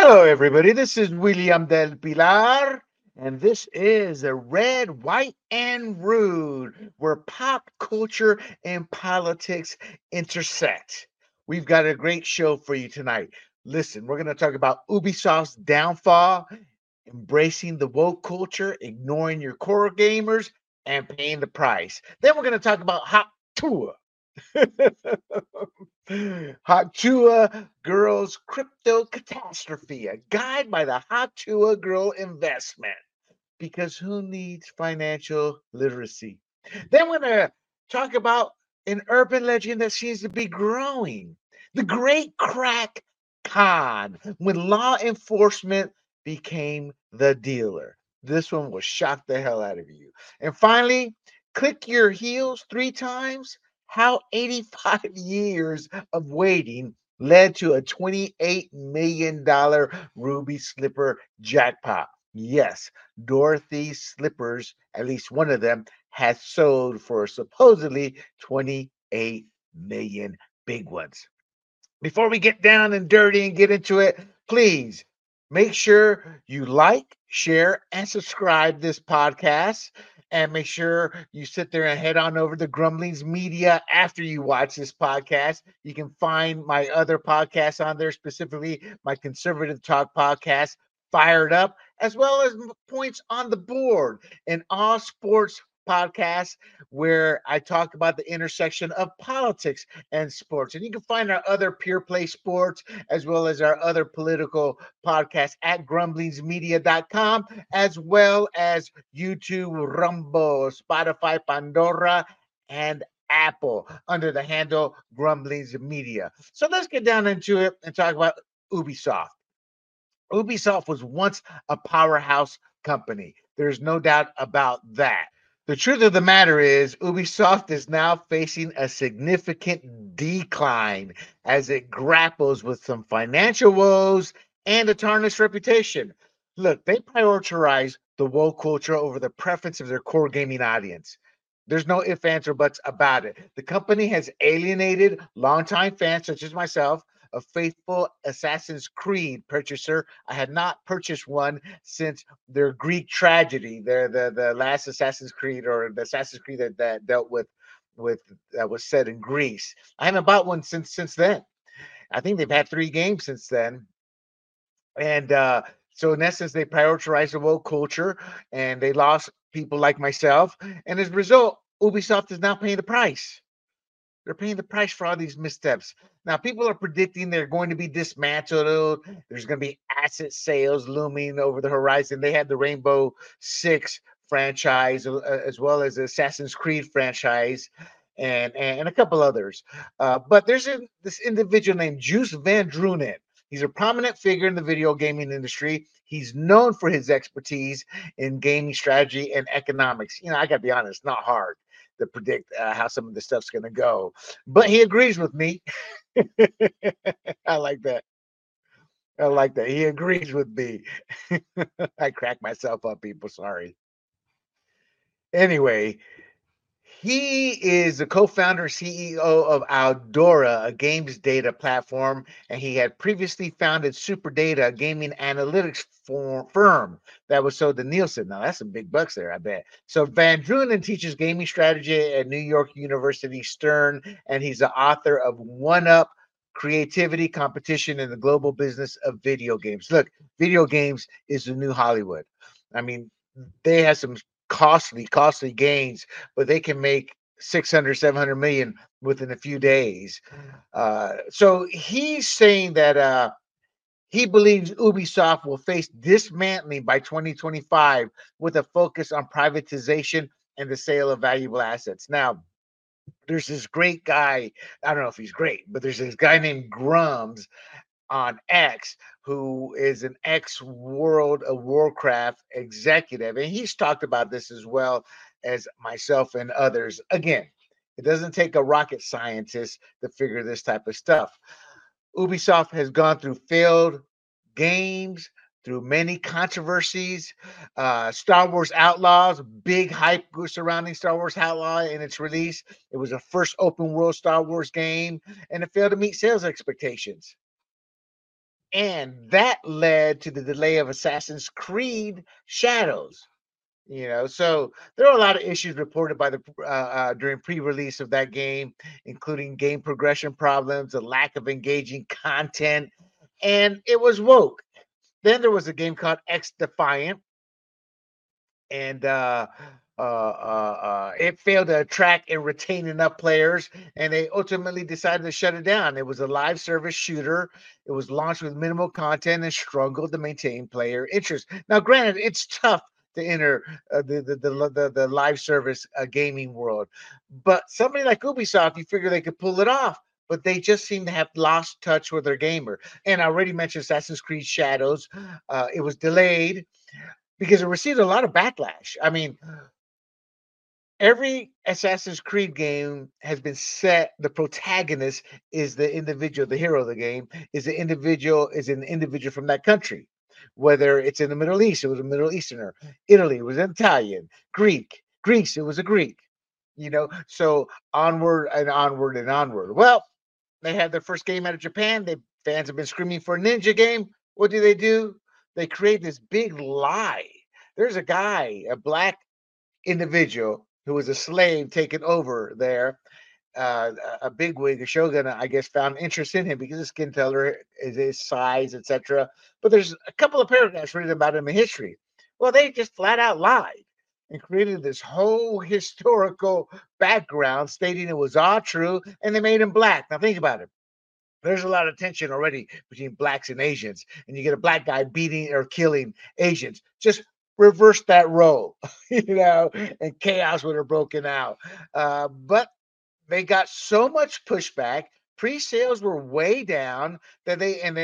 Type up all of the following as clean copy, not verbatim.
Hello, everybody. This is William del Pilar, and this is a Red, White, and Rude, where pop culture and politics intersect. We've got a great show for you tonight. Listen, we're going to talk about Ubisoft's downfall, embracing the woke culture, ignoring your core gamers, and paying the price. Then we're going to talk about Hot Tour. Hatua Girls Crypto Catastrophe, a guide by the Hatua Girl Investment. Because who needs financial literacy? Then we're going to talk about an urban legend that seems to be growing, the Great Crack Con, when law enforcement became the dealer. This one will shock the hell out of you. And finally, click your heels 3 times. How 85 years of waiting led to a $28 million Ruby Slipper jackpot. Yes, Dorothy's slippers, at least one of them, has sold for supposedly 28 million big ones. Before we get down and dirty and get into it, please make sure you like, share, and subscribe this podcast. And make sure you sit there and head on over to Grumblings Media after you watch this podcast. You can find my other podcasts on there, specifically my Conservative Talk podcast, Fired Up, as well as Points on the Board, an all sports podcast where I talk about the intersection of politics and sports. And you can find our other Pure Play Sports as well as our other political podcasts at grumblingsmedia.com, as well as YouTube, Rumble, Spotify, Pandora, and Apple under the handle Grumblings Media. So let's get down into it and talk about Ubisoft. Ubisoft was once a powerhouse company. There's no doubt about that. The truth of the matter is, Ubisoft is now facing a significant decline as it grapples with some financial woes and a tarnished reputation. Look, they prioritize the woke culture over the preference of their core gaming audience. There's no ifs, ands, or buts about it. The company has alienated longtime fans such as myself, a faithful Assassin's Creed purchaser. I had not purchased one since their Greek tragedy, the last Assassin's Creed, or the Assassin's Creed that dealt with that was set in Greece. I haven't bought one since then. I think they've had 3 games since then, and so in essence, they prioritized the woke culture, and they lost people like myself. And as a result, Ubisoft is now paying the price. They're paying the price for all these missteps. Now, people are predicting they're going to be dismantled. There's going to be asset sales looming over the horizon. They had the Rainbow Six franchise, as well as the Assassin's Creed franchise, and a couple others. But there's this individual named Juice Van Drunen. He's a prominent figure in the video gaming industry. He's known for his expertise in gaming strategy and economics. I got to be honest, not hard to predict how some of the stuff's going to go. But he agrees with me. I like that. I like that. He agrees with me. I crack myself up, people. Sorry. Anyway, he is the co-founder CEO of Aldora, a games data platform, and he had previously founded SuperData, a gaming analytics firm that was sold to Nielsen. Now, that's some big bucks there, I bet. So Van Drunen teaches gaming strategy at New York University Stern, and he's the author of One Up, Creativity, Competition, in the Global Business of Video Games. Look, video games is the new Hollywood. I mean, they have some costly gains, but they can make 600, 700 million within a few days. So he's saying that he believes Ubisoft will face dismantling by 2025 with a focus on privatization and the sale of valuable assets. Now, there's this great guy. I don't know if he's great, but there's this guy named Grums on X, who is an ex World of Warcraft executive. And he's talked about this as well as myself and others. Again, it doesn't take a rocket scientist to figure this type of stuff. Ubisoft has gone through failed games, through many controversies. Star Wars Outlaws, big hype surrounding Star Wars Outlaw in its release. It was a first open world Star Wars game, and it failed to meet sales expectations. And that led to the delay of Assassin's Creed Shadows. So there are a lot of issues reported by the during pre-release of that game, including game progression problems, a lack of engaging content, and it was woke. Then there was a game called X Defiant, and it failed to attract and retain enough players, and they ultimately decided to shut it down. It was a live service shooter. It was launched with minimal content and struggled to maintain player interest. Now, granted, it's tough to enter the live service gaming world, but somebody like Ubisoft, you figure they could pull it off. But they just seem to have lost touch with their gamer. And I already mentioned Assassin's Creed Shadows. It was delayed because it received a lot of backlash. I mean, every Assassin's Creed game has been set. The protagonist is the individual, the hero of the game is an individual from that country. Whether it's in the Middle East, it was a Middle Easterner. Italy, it was an Italian. Greece, it was a Greek. So onward and onward and onward. Well, they had their first game out of Japan. The fans have been screaming for a ninja game. What do? They create this big lie. There's a guy, a black individual who was a slave taken over there. A bigwig, a shogun, I guess, found interest in him because his skin color, his size, etc. But there's a couple of paragraphs written about him in history. Well, they just flat out lied and created this whole historical background stating it was all true, and they made him black. Now think about it. There's a lot of tension already between blacks and Asians, and you get a black guy beating or killing Asians. Just reverse that role, and chaos would have broken out. But they got so much pushback. Pre-sales were way down that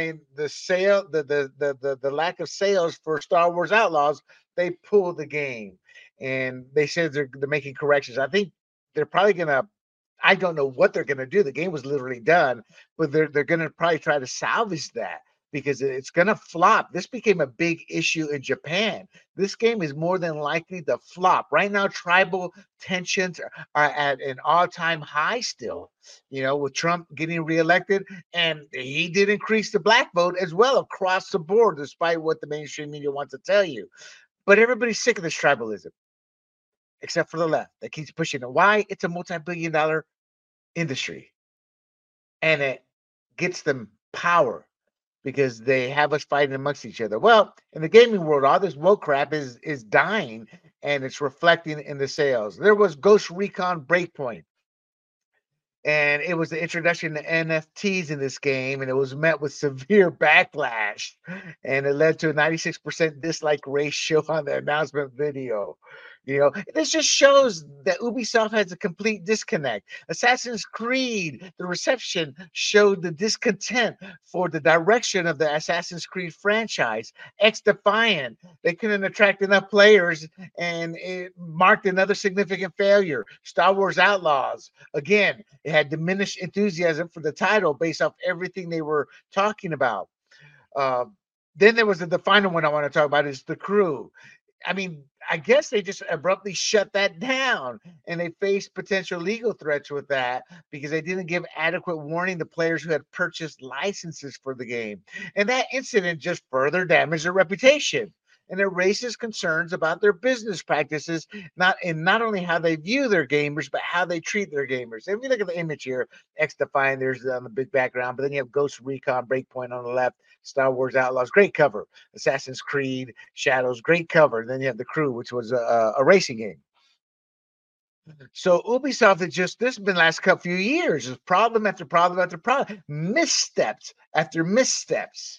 the lack of sales for Star Wars Outlaws, they pulled the game, and they said they're making corrections. I think they're probably gonna. I don't know what they're gonna do. The game was literally done, but they're gonna probably try to salvage that because it's gonna flop. This became a big issue in Japan. This game is more than likely to flop. Right now, tribal tensions are at an all-time high still, with Trump getting reelected, and he did increase the black vote as well across the board, despite what the mainstream media wants to tell you. But everybody's sick of this tribalism, except for the left that keeps pushing it. Why? It's a multi-billion-dollar industry, and it gets them power because they have us fighting amongst each other. Well, in the gaming world, all this woke crap is dying, and it's reflecting in the sales. There was Ghost Recon Breakpoint, and it was the introduction to NFTs in this game, and it was met with severe backlash, and it led to a 96% dislike ratio on the announcement video. This just shows that Ubisoft has a complete disconnect. Assassin's Creed, the reception showed the discontent for the direction of the Assassin's Creed franchise. X Defiant, they couldn't attract enough players, and it marked another significant failure. Star Wars Outlaws, again, it had diminished enthusiasm for the title based off everything they were talking about. Uh, then there was the final one I want to talk about is The Crew. I mean, I guess they just abruptly shut that down, and they faced potential legal threats with that because they didn't give adequate warning to players who had purchased licenses for the game. And that incident just further damaged their reputation. And it raises concerns about their business practices, not only how they view their gamers, but how they treat their gamers. If you look at the image here, X Defiant, there's on the big background, but then you have Ghost Recon Breakpoint on the left, Star Wars Outlaws, great cover. Assassin's Creed Shadows, great cover. And then you have The Crew, which was a racing game. So Ubisoft has just this has been the last couple few years, just problem after problem after problem, missteps after missteps.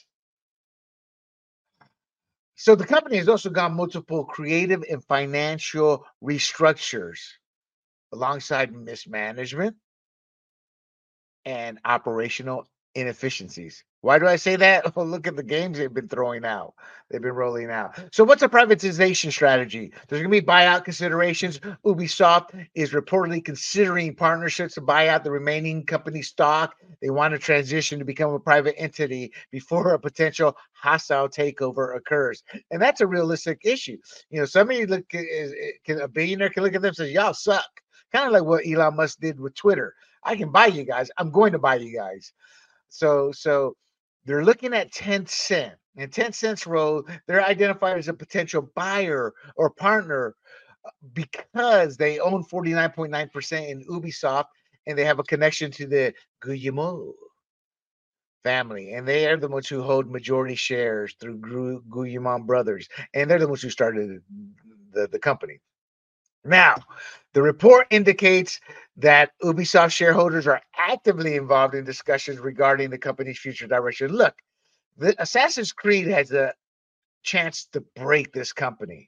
So the company has also gone multiple creative and financial restructures alongside mismanagement and operational inefficiencies. Why do I say that? Well, look at the games they've been throwing out. They've been rolling out. So, what's a privatization strategy? There's going to be buyout considerations. Ubisoft is reportedly considering partnerships to buy out the remaining company stock. They want to transition to become a private entity before a potential hostile takeover occurs, and that's a realistic issue. Somebody a billionaire can look at them and say, "Y'all suck." Kind of like what Elon Musk did with Twitter. I can buy you guys. I'm going to buy you guys. So They're looking at Tencent. And Tencent's role, they're identified as a potential buyer or partner because they own 49.9% in Ubisoft and they have a connection to the Guillemot family. And they are the ones who hold majority shares through Guillemot Brothers. And they're the ones who started the company. Now, the report indicates that Ubisoft shareholders are actively involved in discussions regarding the company's future direction. Look, the Assassin's Creed has a chance to break this company.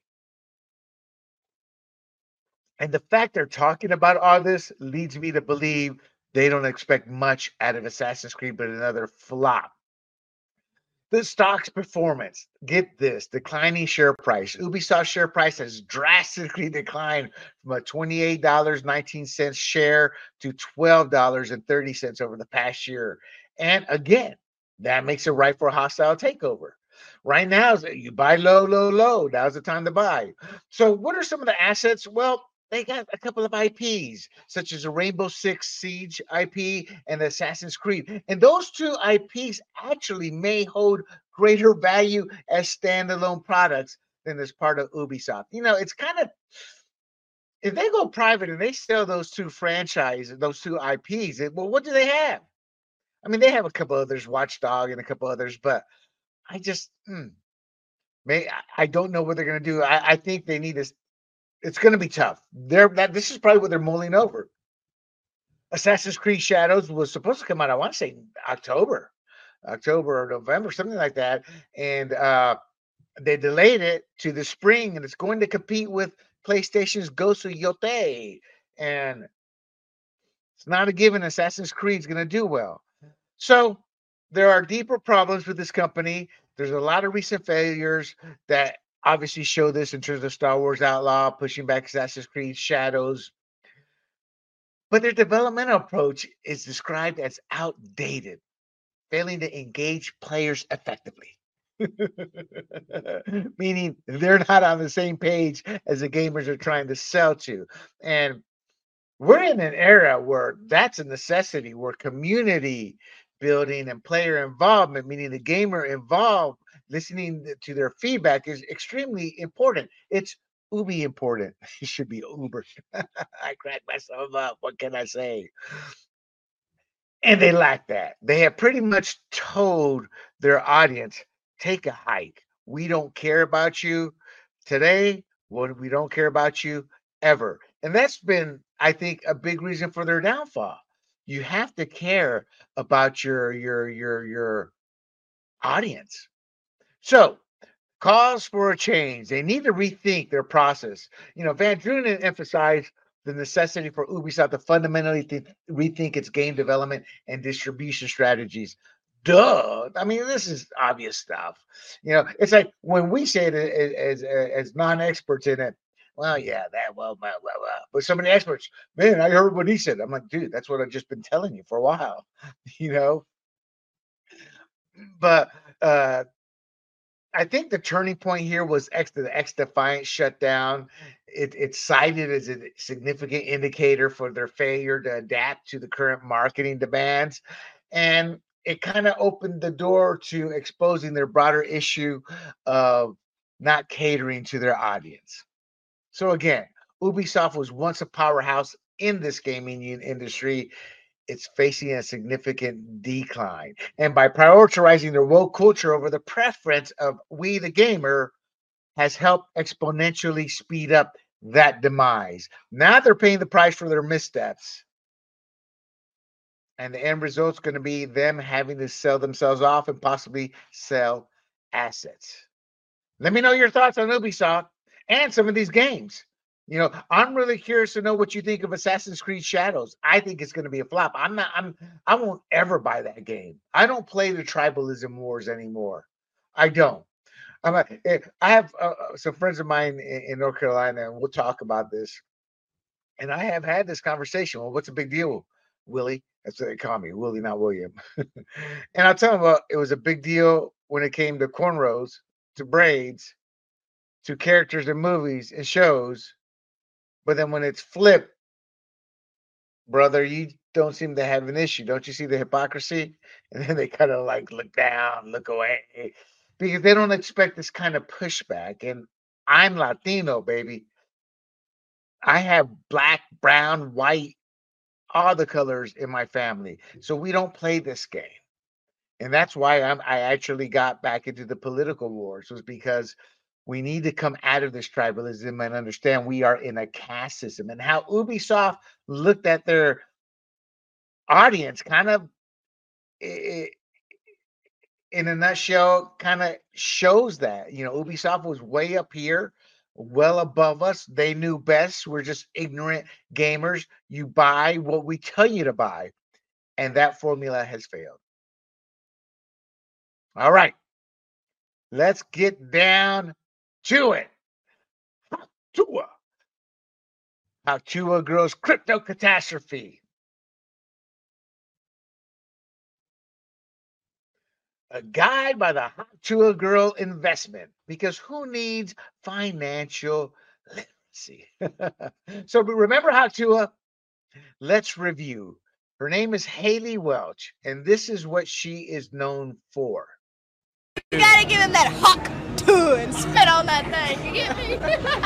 And the fact they're talking about all this leads me to believe they don't expect much out of Assassin's Creed but another flop. The stock's performance, get this, declining share price. Ubisoft share price has drastically declined from a $28.19 share to $12.30 over the past year. And again, that makes it right for a hostile takeover. Right now, you buy low, low, low. Now's the time to buy. So, what are some of the assets? Well, they got a couple of IPs, such as the Rainbow Six Siege IP and Assassin's Creed. And those two IPs actually may hold greater value as standalone products than as part of Ubisoft. You know, it's kind of, if they go private and they sell those two franchises, those two IPs, well, what do they have? I mean, they have a couple others, Watchdog and a couple others, but I just, I don't know what they're going to do. I think they need this. It's going to be tough. This is probably what they're mulling over. Assassin's Creed Shadows was supposed to come out, I want to say October or November, something like that. And they delayed it to the spring, and it's going to compete with PlayStation's Ghost of Yotei. And it's not a given Assassin's Creed is going to do well. So there are deeper problems with this company. There's a lot of recent failures that obviously show this in terms of Star Wars Outlaw, pushing back Assassin's Creed Shadows. But their developmental approach is described as outdated, failing to engage players effectively. Meaning they're not on the same page as the gamers are trying to sell to. And we're in an era where that's a necessity, where community building and player involvement, meaning the gamer involved, listening to their feedback, is extremely important. It's uber important. It should be uber. I crack myself up. What can I say? And they lack that. They have pretty much told their audience, take a hike. We don't care about you today. Well, we don't care about you ever. And that's been, I think, a big reason for their downfall. You have to care about your audience. So calls for a change. They need to rethink their process. You know, Van Drunen emphasized the necessity for Ubisoft to fundamentally rethink its game development and distribution strategies. Duh! I mean, this is obvious stuff. You know, it's like when we say it as non-experts in it. Well, yeah, that well. But some of the experts, man, I heard what he said. I'm like, dude, that's what I've just been telling you for a while. You know, but I think the turning point here was the X Defiant shutdown. It's cited as a significant indicator for their failure to adapt to the current marketing demands. And it kind of opened the door to exposing their broader issue of not catering to their audience. So, again, Ubisoft was once a powerhouse in this gaming industry. It's facing a significant decline. And by prioritizing their woke culture over the preference of we, the gamer, has helped exponentially speed up that demise. Now they're paying the price for their missteps. And the end result's going to be them having to sell themselves off and possibly sell assets. Let me know your thoughts on Ubisoft and some of these games. You know, I'm really curious to know what you think of Assassin's Creed Shadows. I think it's going to be a flop. I won't ever buy that game. I don't play the tribalism wars anymore. I don't. I have some friends of mine in North Carolina, and we'll talk about this. And I have had this conversation. Well, what's the big deal, Willie? That's what they call me, Willie, not William. And I'll tell them, well, it was a big deal when it came to cornrows, to braids, to characters in movies and shows. But then when it's flipped, brother, don't seem to have an issue. Don't you see the hypocrisy? And then they kind of like look down, look away, because they don't expect this kind of pushback. And I'm Latino, baby. I have black, brown, white, all the colors in my family. So we don't play this game. And that's why I actually got back into the political wars, was because we need to come out of this tribalism and understand we are in a caste system. And how Ubisoft looked at their audience kind of, in a nutshell, kind of shows that, Ubisoft was way up here, well above us. They knew best. We're just ignorant gamers. You buy what we tell you to buy, and that formula has failed. All right, let's get down to it. Tua. How Tua grows crypto catastrophe. A guide by the Hot Tua Girl investment, because who needs financial literacy? So remember Hot Tua? Let's review. Her name is Haley Welch, and this is what she is known for. You gotta give him that hawk too and spit on that thing. You get me?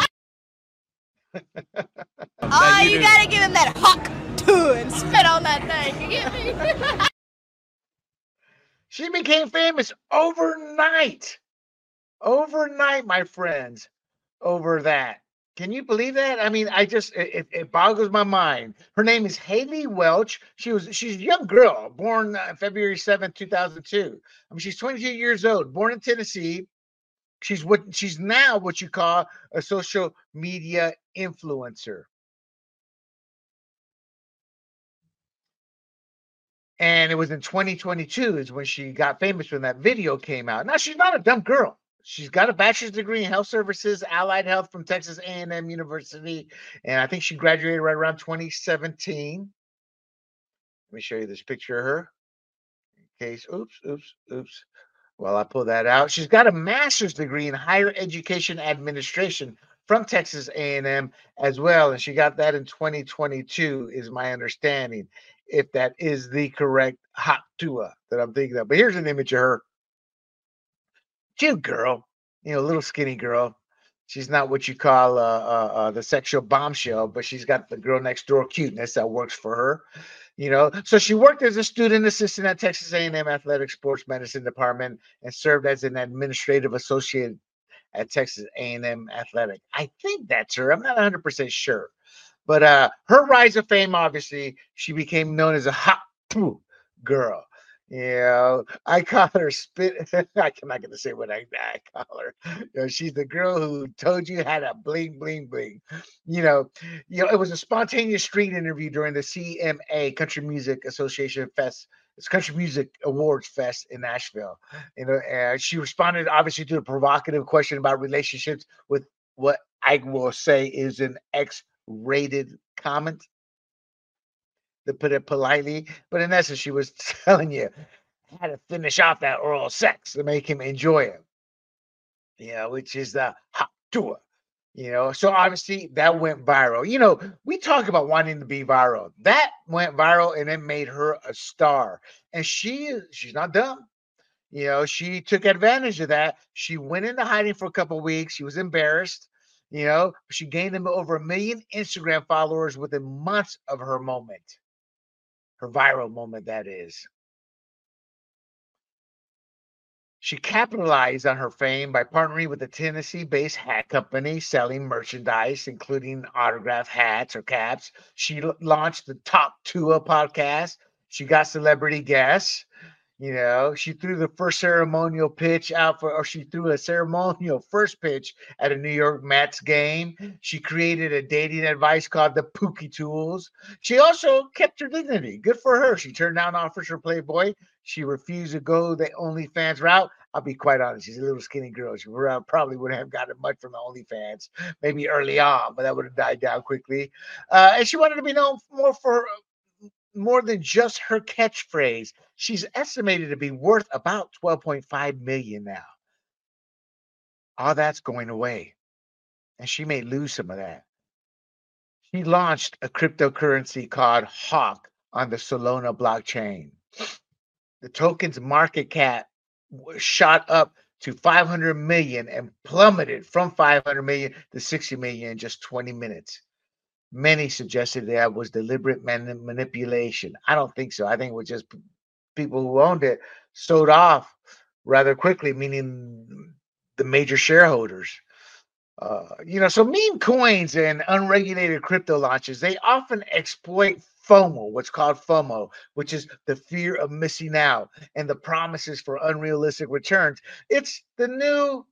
You gotta give him that hawk too and spit on that thing. You get me? She became famous overnight. Overnight, my friends, over that. Can you believe that? I mean, it boggles my mind. Her name is Haley Welch. She's a young girl, born February 7th, 2002. I mean, she's 22 years old, born in Tennessee. She's now what you call a social media influencer. And it was in 2022 is when she got famous, when that video came out. Now, she's not a dumb girl. She's got a bachelor's degree in health services, allied health from Texas A&M University. And I think she graduated right around 2017. Let me show you this picture of her. In case, oops. Well, I pull that out. She's got a master's degree in higher education administration from Texas A&M as well. And she got that in 2022 is my understanding, if that is the correct Hot Tua that I'm thinking of. But here's an image of her. Cute girl, little skinny girl. She's not what you call the sexual bombshell, but she's got the girl next door cuteness that works for her. So she worked as a student assistant at Texas A&M Athletic Sports Medicine Department and served as an administrative associate at Texas A&M Athletic. I think that's her. I'm not 100% sure. But her rise of fame, obviously, she became known as a hot girl. I call her spit. I'm not going to say what I call her. She's the girl who told you how to bling, bling, bling. It was a spontaneous street interview during the CMA Country Music Association Fest. It's Country Music Awards Fest in Nashville. She responded obviously to a provocative question about relationships with what I will say is an X-rated comment, to put it politely. But in essence, she was telling you how to finish off that oral sex to make him enjoy it. Which is the hot tour. So obviously that went viral. We talk about wanting to be viral. That went viral and it made her a star. And she's not dumb. She took advantage of that. She went into hiding for a couple of weeks. She was embarrassed. She gained over 1 million Instagram followers within months of her moment. Her viral moment, that is. She capitalized on her fame by partnering with a Tennessee-based hat company selling merchandise, including autographed hats or caps. She launched the Top Tua podcast. She got celebrity guests. She threw the first ceremonial pitch she threw a ceremonial first pitch at a New York Mets game. She created a dating advice called the Pookie Tools. She also kept her dignity. Good for her. She turned down offers for Playboy. She refused to go the OnlyFans route. I'll be quite honest. She's a little skinny girl. She probably wouldn't have gotten much from the OnlyFans, maybe early on, but that would have died down quickly. And she wanted to be known more than just her catchphrase. She's estimated to be worth about 12.5 million now. All that's going away, and she may lose some of that. She launched a cryptocurrency called Hawk on the Solana blockchain. The token's market cap shot up to 500 million and plummeted from 500 million to 60 million in just 20 minutes. Many suggested that was deliberate manipulation. I don't think so. I think it was just people who owned it sold off rather quickly, meaning the major shareholders. So meme coins and unregulated crypto launches, they often exploit FOMO, what's called FOMO, which is the fear of missing out and the promises for unrealistic returns. It's the new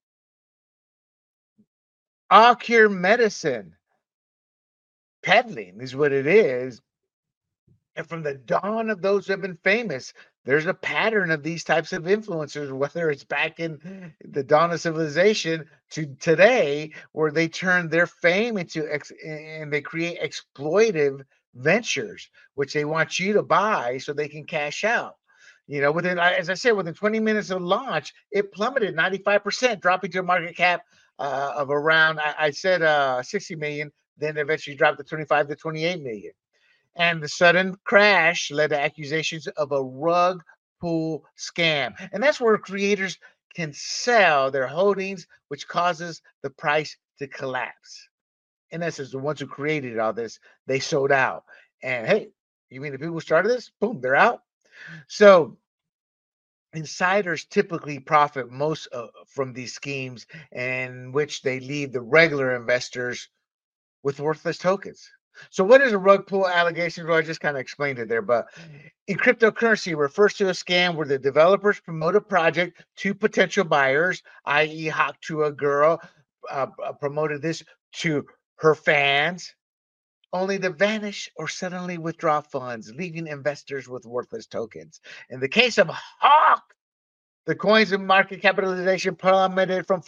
all cure medicine. Peddling is what it is. And from the dawn of those who have been famous, there's a pattern of these types of influencers, whether it's back in the dawn of civilization to today, where they turn their fame into and they create exploitive ventures, which they want you to buy so they can cash out. Within, as I said, within 20 minutes of launch, it plummeted 95%, dropping to a market cap of around, I said 60 million, then eventually dropped to 25 to 28 million. And the sudden crash led to accusations of a rug pull scam. And that's where creators can sell their holdings, which causes the price to collapse. In essence, the ones who created all this, they sold out. And hey, you mean the people who started this? Boom, they're out. So insiders typically profit most from these schemes, in which they leave the regular investors with worthless tokens. So what is a rug pull allegation? Well, I just kind of explained it there, but in cryptocurrency, it refers to a scam where the developers promote a project to potential buyers, i.e. Hawk to a girl promoted this to her fans, only to vanish or suddenly withdraw funds, leaving investors with worthless tokens. In the case of Hawk, the coin's market capitalization plummeted from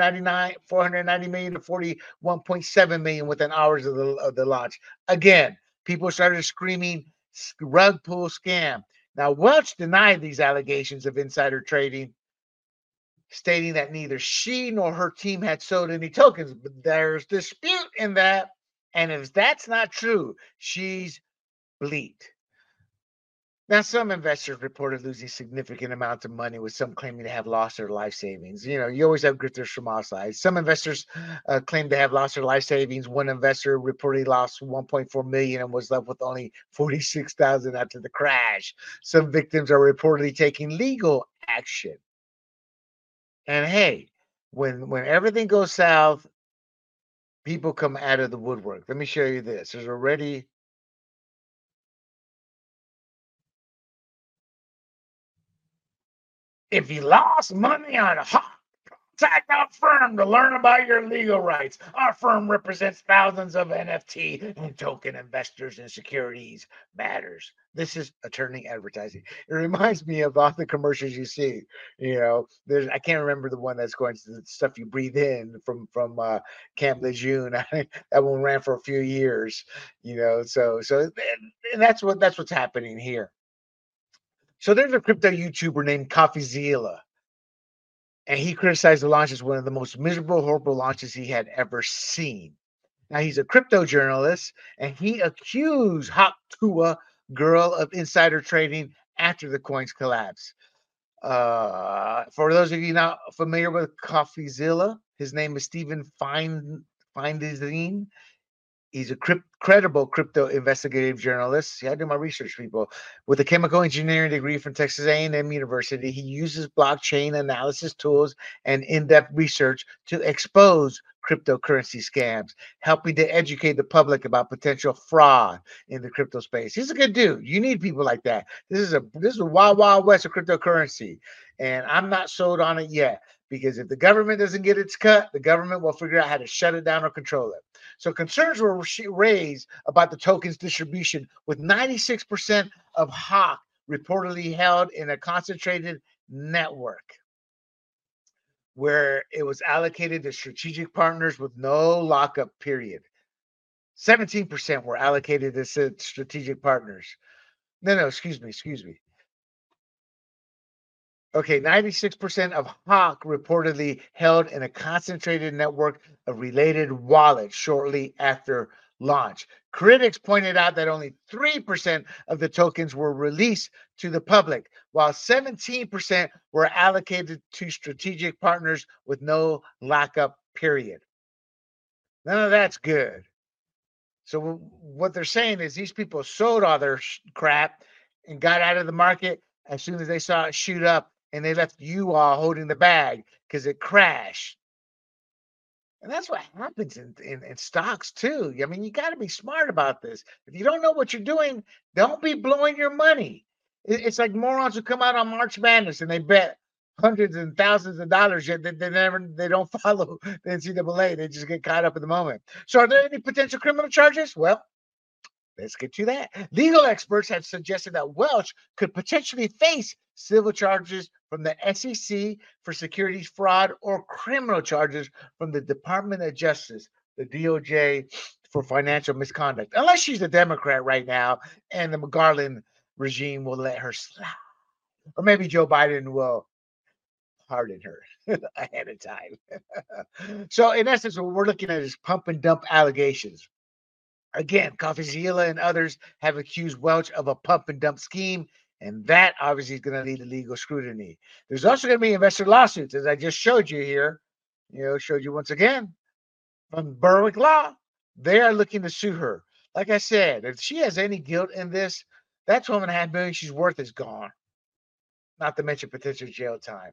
490 million to 41.7 million within hours of the launch. Again, people started screaming rug pull scam. Now, Welch denied these allegations of insider trading, stating that neither she nor her team had sold any tokens. But there's dispute in that. And if that's not true, she's bleeped. Now, some investors reported losing significant amounts of money, with some claiming to have lost their life savings. You always have grifters from all sides. Some investors claim to have lost their life savings. One investor reportedly lost 1.4 million and was left with only 46,000 after the crash. Some victims are reportedly taking legal action. And hey, when everything goes south, people come out of the woodwork. Let me show you this. There's already if you lost money on contact our firm to learn about your legal rights. Our firm represents thousands of NFT and token investors in securities matters. This is attorney advertising. It reminds me of all the commercials you see. There's I can't remember the one that's going to the stuff you breathe in from Camp Lejeune. That one ran for a few years. So and that's what's happening here. So there's a crypto YouTuber named CoffeeZilla, and he criticized the launch as one of the most miserable, horrible launches he had ever seen. Now, he's a crypto journalist, and he accused Hawk Tuah Girl of insider trading after the coin's collapse. For those of you not familiar with CoffeeZilla, his name is Stephen Feinstein. He's a credible crypto investigative journalist. See, I do my research, people. With a chemical engineering degree from Texas A&M University, he uses blockchain analysis tools and in-depth research to expose cryptocurrency scams, helping to educate the public about potential fraud in the crypto space. He's a good dude. You need people like that. This is a wild, wild west of cryptocurrency, and I'm not sold on it yet. Because if the government doesn't get its cut, the government will figure out how to shut it down or control it. So concerns were raised about the token's distribution, with 96% of Hawk reportedly held in a concentrated network where it was allocated to strategic partners with no lockup period. 17% were allocated to strategic partners. No, excuse me. Okay, 96% of Hawk reportedly held in a concentrated network of related wallets shortly after launch. Critics pointed out that only 3% of the tokens were released to the public, while 17% were allocated to strategic partners with no lockup period. None of that's good. So what they're saying is these people sold all their crap and got out of the market as soon as they saw it shoot up, and they left you all holding the bag because it crashed. And that's what happens in stocks too. I mean, you got to be smart about this. If you don't know what you're doing, don't be blowing your money. It's like morons who come out on March Madness and they bet hundreds and thousands of dollars, yet they don't follow the NCAA. They just get caught up in the moment. So, are there any potential criminal charges? Well, let's get to that. Legal experts have suggested that Welch could potentially face civil charges from the SEC for securities fraud or criminal charges from the Department of Justice, the DOJ, for financial misconduct. Unless she's a Democrat right now and the Garland regime will let her slide. Or maybe Joe Biden will pardon her ahead of time. So, in essence, what we're looking at is pump and dump allegations. Again, CoffeeZilla and others have accused Welch of a pump and dump scheme, and that obviously is going to lead to legal scrutiny. There's also going to be investor lawsuits, as I just showed you here. Showed you once again from Berwick Law. They are looking to sue her. Like I said, if she has any guilt in this, that $12.5 million she's worth is gone. Not to mention potential jail time.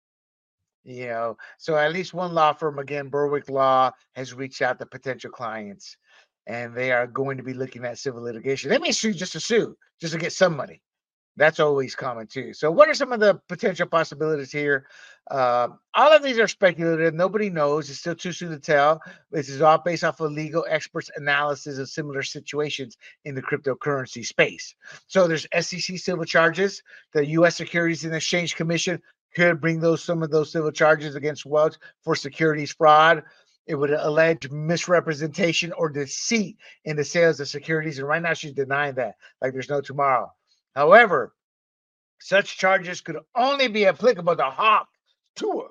So at least one law firm, again, Berwick Law, has reached out to potential clients, and they are going to be looking at civil litigation. They may sue just to get some money. That's always common too. So what are some of the potential possibilities here? All of these are speculative. Nobody knows. It's still too soon to tell. This is all based off of legal experts' analysis of similar situations in the cryptocurrency space. So there's SEC civil charges. The U.S. Securities and Exchange Commission could bring some of those civil charges against Welch for securities fraud. It would allege misrepresentation or deceit in the sales of securities. And right now she's denying that, like there's no tomorrow. However, such charges could only be applicable to Hawk Tuah.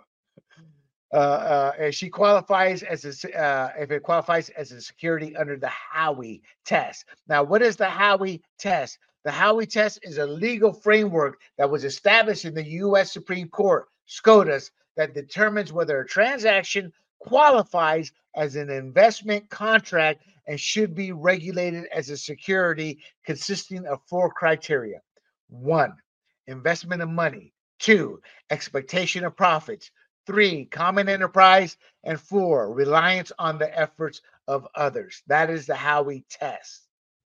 If she qualifies if it qualifies as a security under the Howey test. Now, what is the Howey test? The Howey test is a legal framework that was established in the U.S. Supreme Court, SCOTUS, that determines whether a transaction qualifies as an investment contract and should be regulated as a security consisting of 4 criteria. 1, investment of money. 2, expectation of profits. 3, common enterprise. And 4, reliance on the efforts of others. That is the Howey test.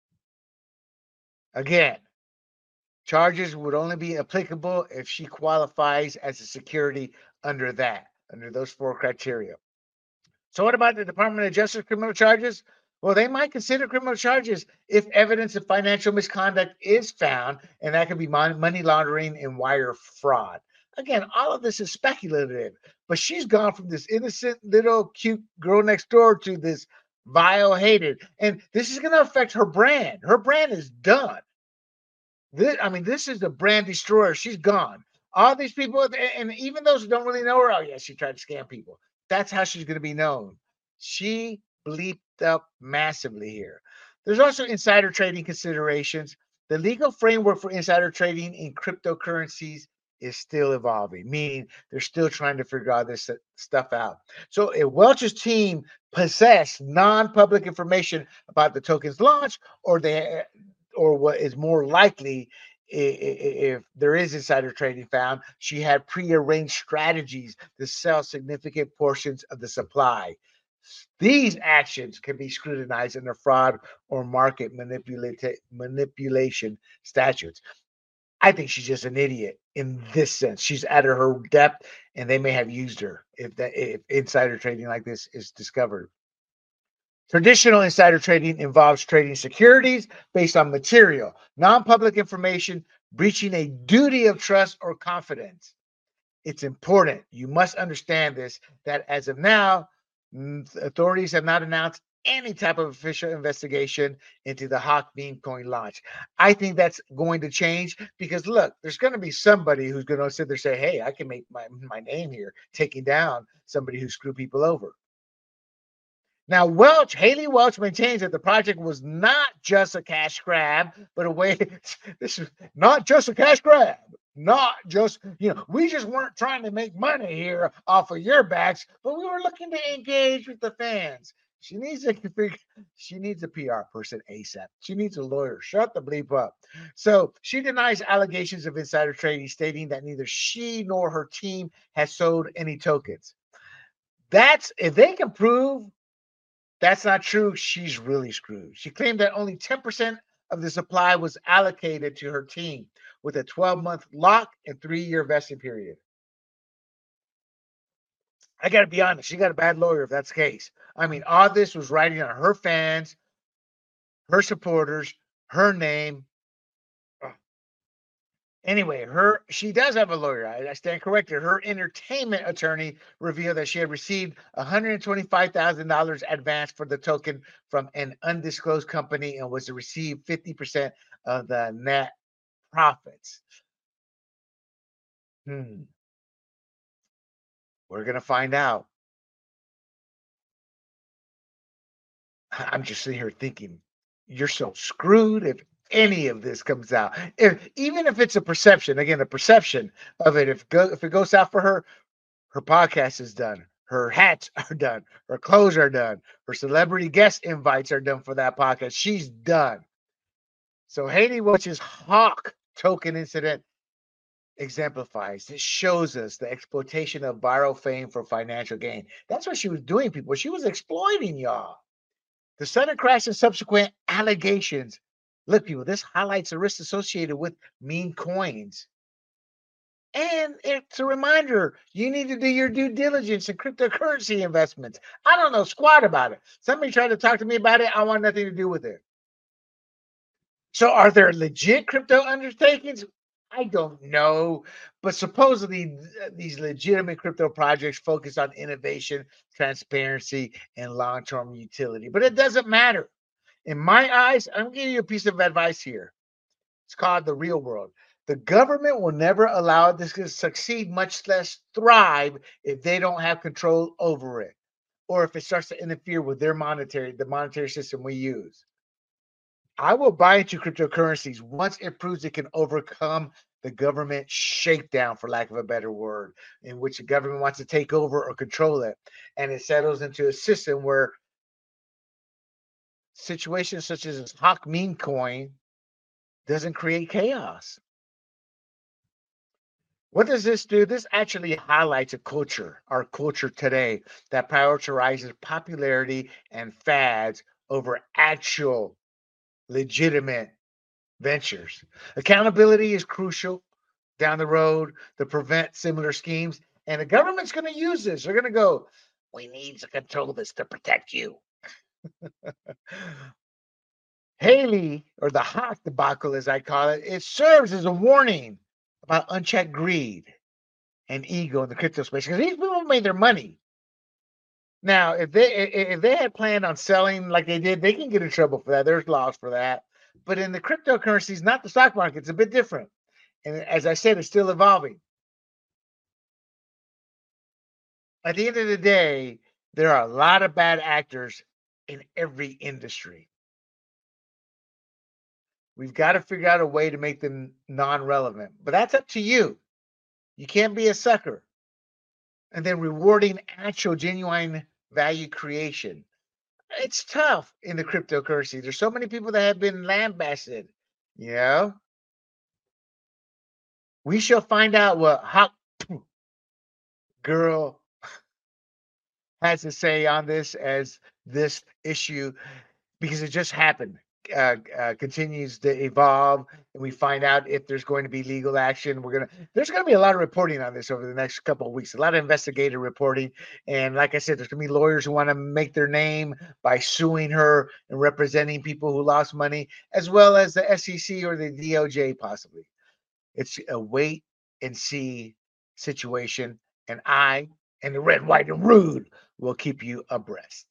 Again, charges would only be applicable if she qualifies as a security under those 4 criteria. So what about the Department of Justice criminal charges? Well, they might consider criminal charges if evidence of financial misconduct is found, and that could be money laundering and wire fraud. Again, all of this is speculative, but she's gone from this innocent little cute girl next door to this vile hated, and this is going to affect her brand. Her brand is done. This is the brand destroyer. She's gone. All these people, and even those who don't really know her, oh yeah, she tried to scam people. That's how she's going to be known. She bleeped up massively here. There's also insider trading considerations. The legal framework for insider trading in cryptocurrencies is still evolving, meaning they're still trying to figure all this stuff out. So if Welch's team possess non-public information about the token's launch, or what is more likely, if there is insider trading found, she had prearranged strategies to sell significant portions of the supply. These actions can be scrutinized under fraud or market manipulation statutes. I think she's just an idiot in this sense. She's at her depth, and they may have used her if insider trading like this is discovered. Traditional insider trading involves trading securities based on material, non-public information, breaching a duty of trust or confidence. It's important. You must understand this, that as of now, authorities have not announced any type of official investigation into the Hawk meme coin launch. I think that's going to change because, look, there's going to be somebody who's going to sit there and say, hey, I can make my name here, taking down somebody who screwed people over. Now, Haley Welch maintains that the project was not just a cash grab, but a way. This is not just a cash grab. Not just, we just weren't trying to make money here off of your backs, but we were looking to engage with the fans. She needs a PR person ASAP. She needs a lawyer. Shut the bleep up. So she denies allegations of insider trading, stating that neither she nor her team has sold any tokens. That's if they can prove that's not true, she's really screwed. She claimed that only 10% of the supply was allocated to her team with a 12-month lock and 3-year vesting period. I got to be honest, she got a bad lawyer if that's the case. I mean, all this was riding on her fans, her supporters, her name. Anyway, she does have a lawyer. I stand corrected. Her entertainment attorney revealed that she had received $125,000 advance for the token from an undisclosed company and was to receive 50% of the net profits. We're going to find out. I'm just sitting here thinking, you're so screwed if any of this comes out. Even if it's a perception, again, the perception of it, if it goes out for her podcast is done. Her hats are done. Her clothes are done. Her celebrity guest invites are done for that podcast. She's done. So Haley Welch's Hawk token incident exemplifies. It shows us the exploitation of viral fame for financial gain. That's what she was doing, people. She was exploiting y'all. The sudden crash and subsequent allegations. Look, people, this highlights the risk associated with meme coins. And it's a reminder, you need to do your due diligence in cryptocurrency investments. I don't know squat about it. Somebody tried to talk to me about it. I want nothing to do with it. So are there legit crypto undertakings? I don't know. But supposedly these legitimate crypto projects focus on innovation, transparency, and long-term utility. But it doesn't matter. In my eyes, I'm giving you a piece of advice here. It's called the real world. The government will never allow this to succeed, much less thrive, if they don't have control over it, or if it starts to interfere with the monetary system we use. I will buy into cryptocurrencies once it proves it can overcome the government shakedown, for lack of a better word, in which the government wants to take over or control it, and it settles into a system where situations such as Hawk meme coin doesn't create chaos. What does this do? This actually highlights our culture today, that prioritizes popularity and fads over actual legitimate ventures. Accountability is crucial down the road to prevent similar schemes. And the government's going to use this. They're going to go, we need to control this to protect you. Haley, or the Hawk debacle, as I call it, it serves as a warning about unchecked greed and ego in the crypto space, because these people made their money. Now, if they had planned on selling like they did, they can get in trouble for that. There's laws for that. But in the cryptocurrencies, not the stock market, it's a bit different. And as I said, it's still evolving. At the end of the day, there are a lot of bad actors in every industry. We've got to figure out a way to make them non-relevant. But that's up to you. You can't be a sucker. And then rewarding actual genuine value creation. It's tough in the cryptocurrency. There's so many people that have been lambasted. We shall find out what Hawk Girl has to say on this, as this issue, because it just happened, continues to evolve, and we find out if there's going to be legal action. There's going to be a lot of reporting on this over the next couple of weeks, a lot of investigative reporting. And like I said, there's going to be lawyers who want to make their name by suing her and representing people who lost money, as well as the SEC or the DOJ possibly. It's a wait and see situation, and I and the Red, White, and Rude will keep you abreast.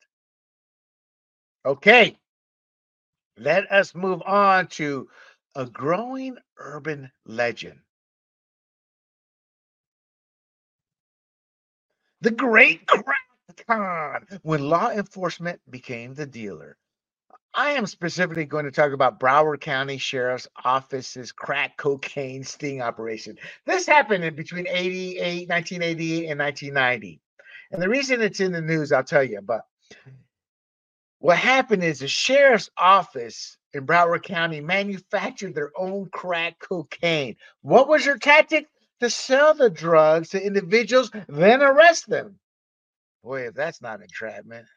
Okay. Let us move on to a growing urban legend. The Great Crack con when law enforcement became the dealer. I am specifically going to talk about Broward County Sheriff's Office's crack cocaine sting operation. This happened in between 1988 and 1990. And the reason it's in the news, I'll tell you, but what happened is the sheriff's office in Broward County manufactured their own crack cocaine. What was your tactic? To sell the drugs to individuals, then arrest them. Boy, if that's not entrapment.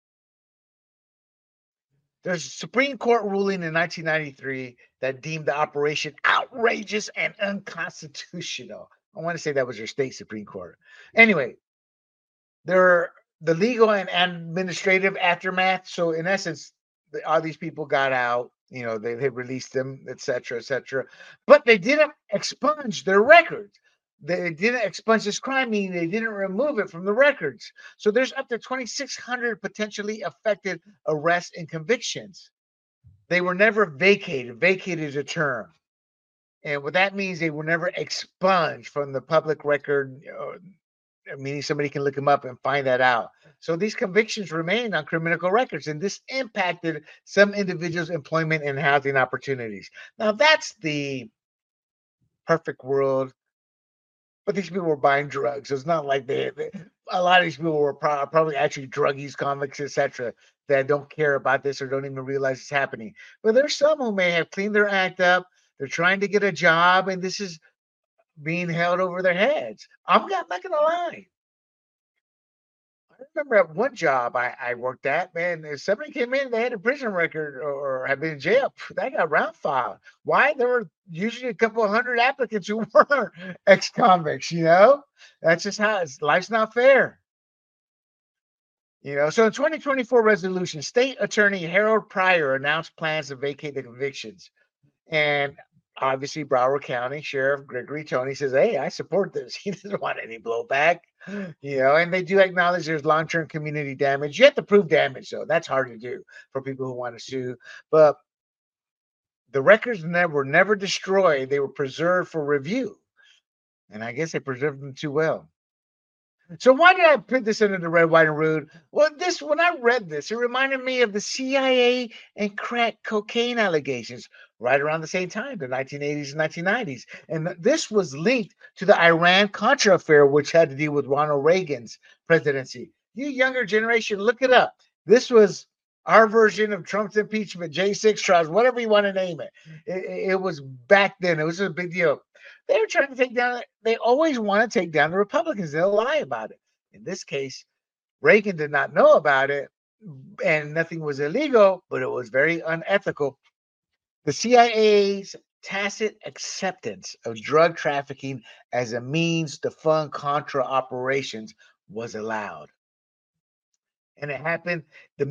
There's a Supreme Court ruling in 1993 that deemed the operation outrageous and unconstitutional. I want to say that was your state Supreme Court. Anyway, there the legal and administrative aftermath. So in essence, all these people got out. You know, they released them, et cetera, but they didn't expunge their records. They didn't expunge this crime, meaning they didn't remove it from the records. So there's up to 2,600 potentially affected arrests and convictions. They were never vacated. Vacated is a term. And what that means, they were never expunged from the public record, meaning somebody can look them up and find that out. So these convictions remain on criminal records, and this impacted some individuals' employment and housing opportunities. Now, that's the perfect world, but these people were buying drugs. So it's not like a lot of these people were probably actually druggies, convicts, etc., that don't care about this or don't even realize it's happening. But there's some who may have cleaned their act up. They're trying to get a job, and this is being held over their heads. I'm not gonna lie. I remember at one job I worked at, man, if somebody came in, they had a prison record or had been in jail, that got round filed. Why? There were usually a couple of hundred applicants who were ex-convicts, you know? That's just how it's life's not fair. You know, so in 2024 resolution, State Attorney Harold Pryor announced plans to vacate the convictions. And obviously, Broward County Sheriff Gregory Tony says, "Hey, I support this." He doesn't want any blowback, you know. And they do acknowledge there's long-term community damage. You have to prove damage, though. That's hard to do for people who want to sue. But the records were never destroyed; they were preserved for review, and I guess they preserved them too well. So why did I put this under the red, white, and rude? Well, this when I read this, it reminded me of the CIA and crack cocaine allegations right around the same time, the 1980s and 1990s. And this was linked to the Iran Contra affair, which had to deal with Ronald Reagan's presidency. You younger generation, look it up. This was our version of Trump's impeachment, J6 trials, whatever you want to name it. It was back then. It was a big deal. They were trying to take down, they always want to take down the Republicans. They'll lie about it. In this case, Reagan did not know about it and nothing was illegal, but it was very unethical. The CIA's tacit acceptance of drug trafficking as a means to fund Contra operations was allowed. And it happened,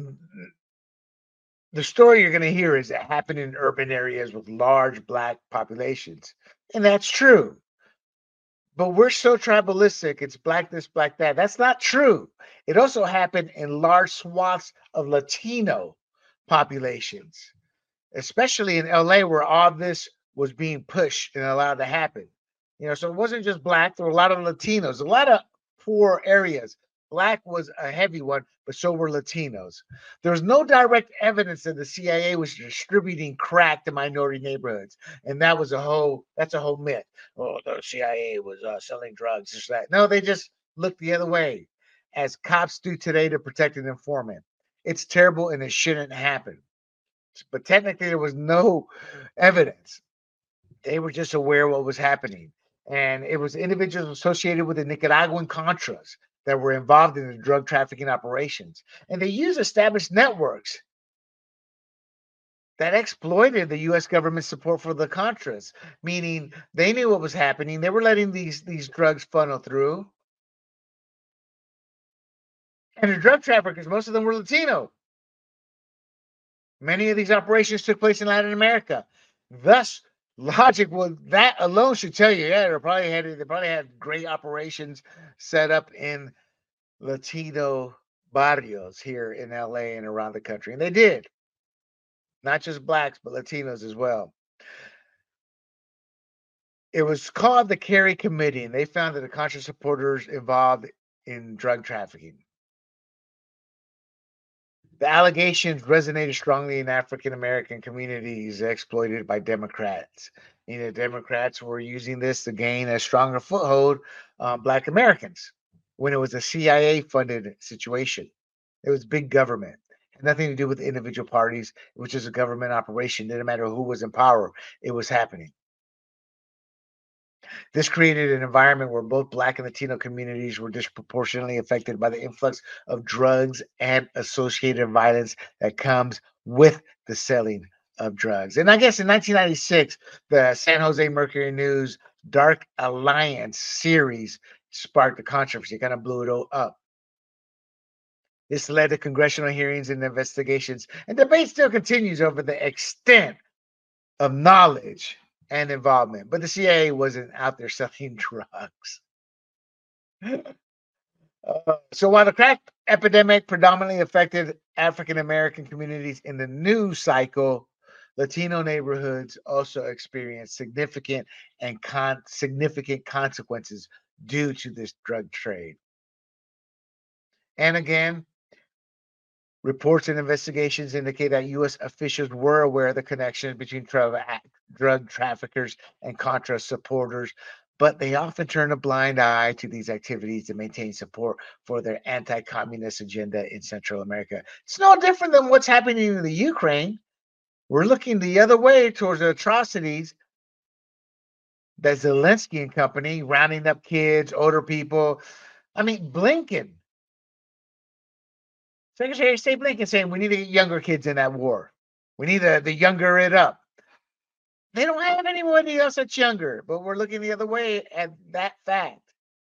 the story you're going to hear is it happened in urban areas with large Black populations. And that's true. But we're so tribalistic. It's Black this, Black that. That's not true. It also happened in large swaths of Latino populations, especially in LA, where all this was being pushed and allowed to happen. You know, so it wasn't just Black. There were a lot of Latinos, a lot of poor areas. Black was a heavy one, but so were Latinos. There's no direct evidence that the CIA was distributing crack to minority neighborhoods, and that's a whole myth. Oh, the CIA was selling drugs, just that. No, they just looked the other way, as cops do today to protect an informant. It's terrible, and it shouldn't happen. But technically, there was no evidence. They were just aware of what was happening. And it was individuals associated with the Nicaraguan Contras that were involved in the drug trafficking operations. And they used established networks that exploited the U.S. government support for the Contras, meaning they knew what was happening. They were letting these drugs funnel through. And the drug traffickers, most of them were Latino. Many of these operations took place in Latin America. Thus, logic was that alone should tell you, yeah, they probably had great operations set up in Latino barrios here in LA and around the country. And they did. Not just Blacks, but Latinos as well. It was called the Kerry Committee, and they found that the Contra supporters involved in drug trafficking. The allegations resonated strongly in African American communities exploited by Democrats. Democrats were using this to gain a stronger foothold on Black Americans when it was a CIA funded situation. It was big government. It had nothing to do with individual parties, which is a government operation. Didn't matter who was in power, it was happening. This created an environment where both Black and Latino communities were disproportionately affected by the influx of drugs and associated violence that comes with the selling of drugs. And I guess in 1996, the San Jose Mercury News Dark Alliance series sparked the controversy, kind of blew it up. This led to congressional hearings and investigations, and debate still continues over the extent of knowledge and involvement. But the CIA wasn't out there selling drugs. So while the crack epidemic predominantly affected African American communities in the news cycle, Latino neighborhoods also experienced significant consequences due to this drug trade. And again, reports and investigations indicate that U.S. officials were aware of the connection between drug traffickers and Contra supporters, but they often turn a blind eye to these activities to maintain support for their anti-communist agenda in Central America. It's no different than what's happening in the Ukraine. We're looking the other way towards the atrocities that Zelensky and company, rounding up kids, older people. I mean, Blinken, Secretary of State Blinken saying we need to get younger kids in that war. We need the younger it up. They don't have anybody else that's younger, but we're looking the other way at that fact.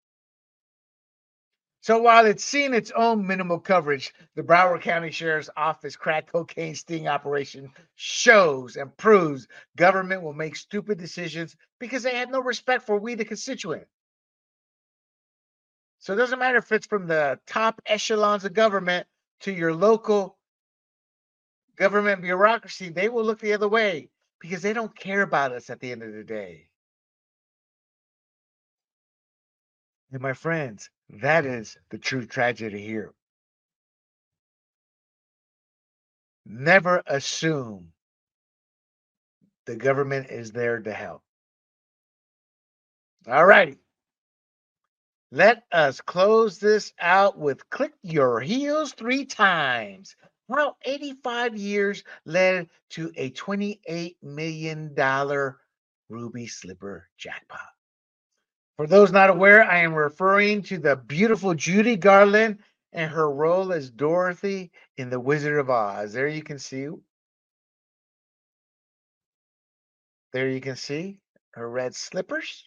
So while it's seen its own minimal coverage, the Broward County Sheriff's Office crack cocaine sting operation shows and proves government will make stupid decisions because they have no respect for we the constituent. So it doesn't matter if it's from the top echelons of government to your local government bureaucracy, they will look the other way because they don't care about us at the end of the day. And my friends, that is the true tragedy here. Never assume the government is there to help. All righty. Let us close this out with click your heels 3 times. How 85 years led to a $28 million Ruby Slipper jackpot. For those not aware, I am referring to the beautiful Judy Garland and her role as Dorothy in The Wizard of Oz. There you can see her red slippers.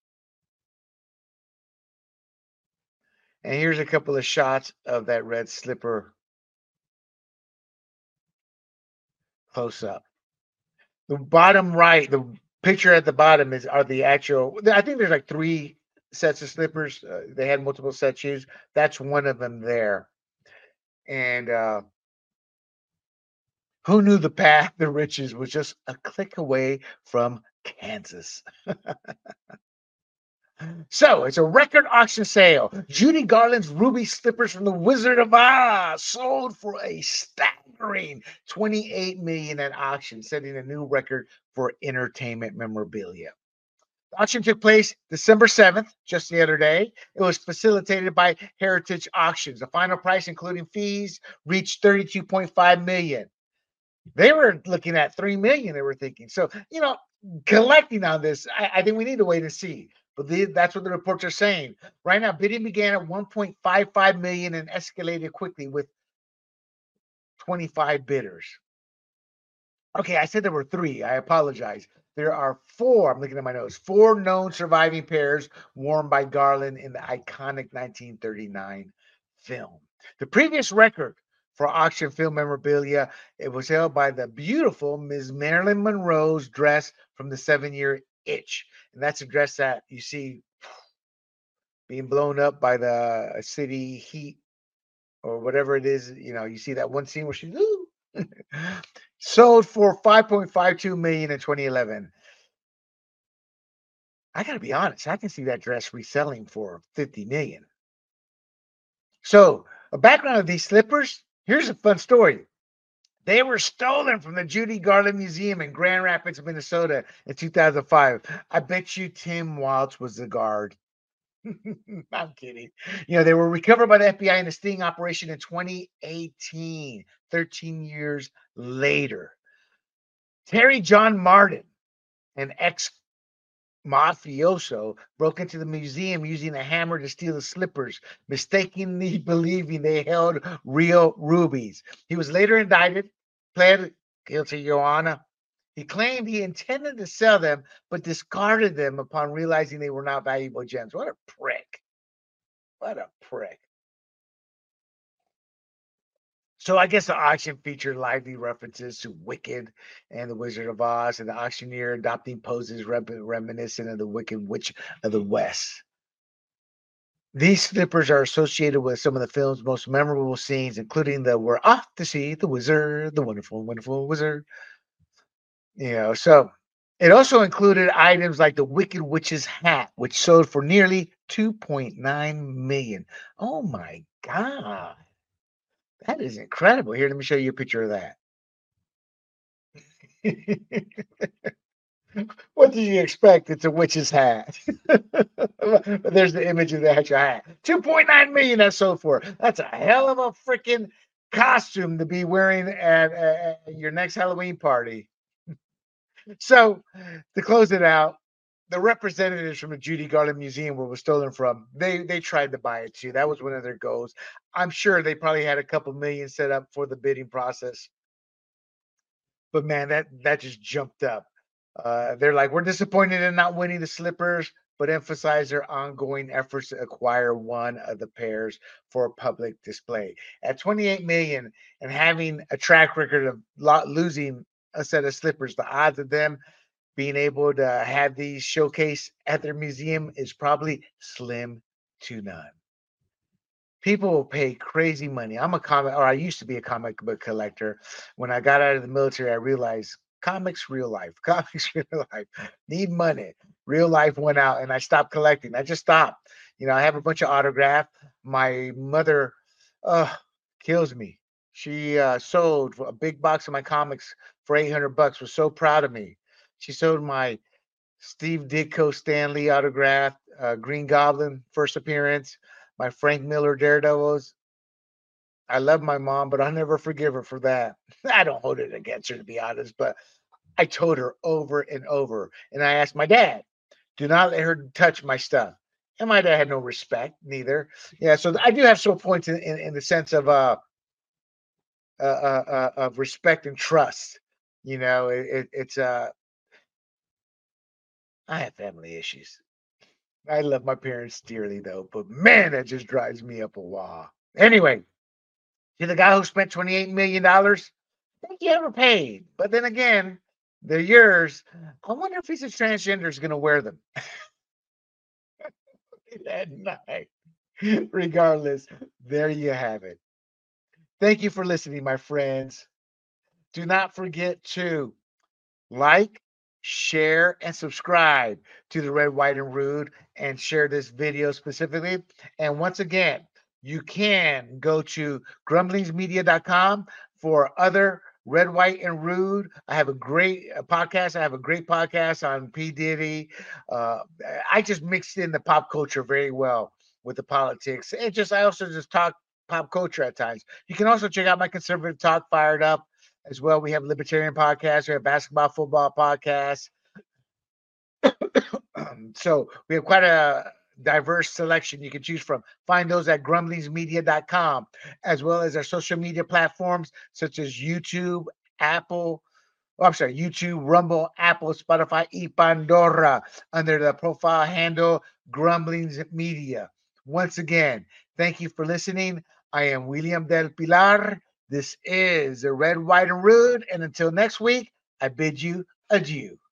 And here's a couple of shots of that red slipper close up. The bottom right, the picture at the bottom are the actual, I think there's like 3 sets of slippers. They had multiple set shoes. That's one of them there. And who knew the path to riches was just a click away from Kansas? So it's a record auction sale. Judy Garland's ruby slippers from the Wizard of Oz sold for a staggering $28 million at auction, setting a new record for entertainment memorabilia. The auction took place December 7th, just the other day. It was facilitated by Heritage Auctions. The final price, including fees, reached $32.5 million. They were looking at $3 million, they were thinking. So, collecting on this, I think we need to wait and see. But that's what the reports are saying. Right now, bidding began at $1.55 million and escalated quickly with 25 bidders. Okay, I said there were 3. I apologize. There are 4, I'm looking at my notes, 4 known surviving pairs worn by Garland in the iconic 1939 film. The previous record for auction film memorabilia, it was held by the beautiful Ms. Marilyn Monroe's dress from the 7-Year Itch. And that's a dress that you see being blown up by the city heat or whatever it is. You see that one scene where she's sold for $5.52 million in 2011. I got to be honest, I can see that dress reselling for $50 million. So, a background of these slippers, Here's a fun story. They were stolen from the Judy Garland Museum in Grand Rapids, Minnesota in 2005. I bet you Tim Waltz was the guard. I'm kidding. They were recovered by the FBI in a sting operation in 2018, 13 years later. Terry John Martin, an ex mafioso, broke into the museum using a hammer to steal the slippers, mistakenly believing they held real rubies. He was later indicted, pled guilty, Your Honor. He claimed he intended to sell them, but discarded them upon realizing they were not valuable gems. What a prick. What a prick. So I guess the auction featured lively references to Wicked and the Wizard of Oz, and the auctioneer adopting poses reminiscent of the Wicked Witch of the West. These slippers are associated with some of the film's most memorable scenes, including the "We're off to see the wizard, the wonderful, wonderful wizard." So it also included items like the Wicked Witch's hat, which sold for nearly $2.9 million. Oh my God. That is incredible. Here, let me show you a picture of that. What did you expect? It's a witch's hat. There's the image of the actual hat. 2.9 million that sold for. That's a hell of a freaking costume to be wearing at your next Halloween party. So, to close it out, the representatives from the Judy Garland Museum, where it was stolen from, they tried to buy it too. That was one of their goals. I'm sure they probably had a couple million set up for the bidding process. But man, that just jumped up. They're like, we're disappointed in not winning the slippers, but emphasize their ongoing efforts to acquire one of the pairs for public display. At 28 million and having a track record of losing a set of slippers, the odds of them being able to have these showcased at their museum is probably slim to none. People will pay crazy money. I used to be a comic book collector. When I got out of the military, I realized comics, real life, comics, real life, need money. Real life went out and I stopped collecting. I just stopped. I have a bunch of autograph. My mother kills me. She sold a big box of my comics for $800, was so proud of me. She sold my Steve Ditko Stan Lee autograph, Green Goblin first appearance, my Frank Miller Daredevils. I love my mom, but I'll never forgive her for that. I don't hold it against her, to be honest, but I told her over and over. And I asked my dad, do not let her touch my stuff. And my dad had no respect, neither. Yeah, so I do have some points in the sense of respect and trust. It's I have family issues. I love my parents dearly, though, but man, that just drives me up a wall. Anyway, to the guy who spent $28 million, think you ever paid. But then again, they're yours. I wonder if he's a transgender is going to wear them that night. Regardless, there you have it. Thank you for listening, my friends. Do not forget to like, share, and subscribe to the Red, White, and Rude, and share this video specifically. And once again, you can go to grumblingsmedia.com for other Red, White, and Rude. I have a great podcast. I have a great podcast on P. Diddy. I just mixed in the pop culture very well with the politics. I also just talk pop culture at times. You can also check out my conservative talk, Fired Up, as well. We have libertarian podcasts. We have basketball, football podcasts. So we have quite a diverse selection you can choose from. Find those at grumblingsmedia.com, as well as our social media platforms such as YouTube, YouTube, Rumble, Apple, Spotify, y Pandora under the profile handle Grumblings Media. Once again, thank you for listening. I am William Del Pilar. This is the Red, White, and Rude. And until next week, I bid you adieu.